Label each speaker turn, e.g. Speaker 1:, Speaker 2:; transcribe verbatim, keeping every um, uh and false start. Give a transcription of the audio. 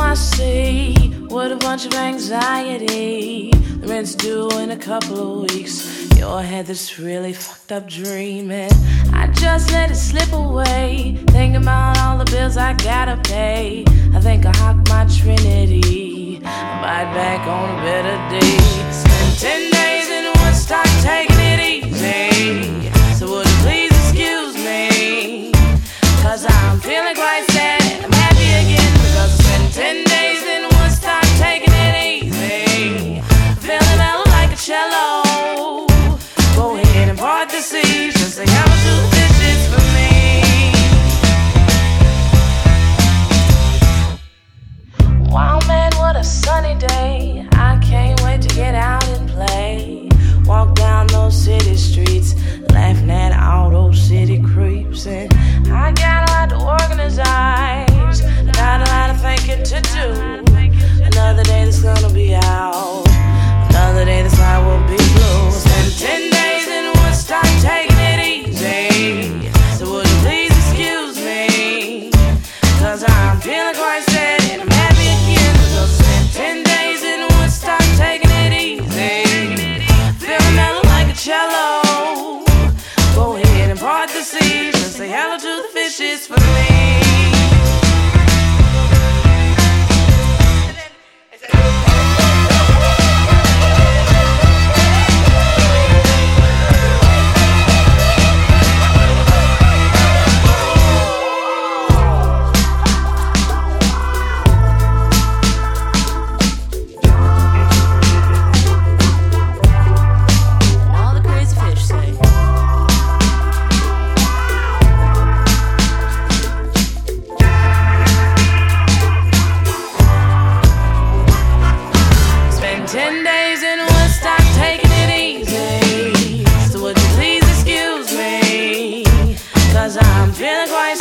Speaker 1: I see with a bunch of anxiety. The rent's due in a couple of weeks. Your head that's really fucked up dreaming. I just let it slip away, thinking about all the bills I gotta pay. I think I hocked my Trinity, bite back on a better day. Spent ten days in Woodstock taking it easy. So would you please excuse me? Cause I'm feeling quite sad and I'm happy again. Because I spent ten days in Woodstock taking it easy. Feeling mellow like a cello. Go ahead and part the seas. Just say how to do dishes for me. Wow man, what a sunny day. I can't wait to get out and play. Walk down those city streets, laughing at all those city creeps. And I got a lot to organize, I got a lot of thinking to do. Another day that's gonna be out, another day this life will be blue. Spend ten days in Woodstock taking it easy. So would you please excuse me? Cause I'm feeling quite sad and I'm happy again. Because I spent ten days in Woodstock taking it easy. Feeling mellow like a cello. Go ahead and part the seas and say hello to the fishes for me. Ten days in Woodstock taking it easy. So would you please excuse me? Cause I'm feeling quite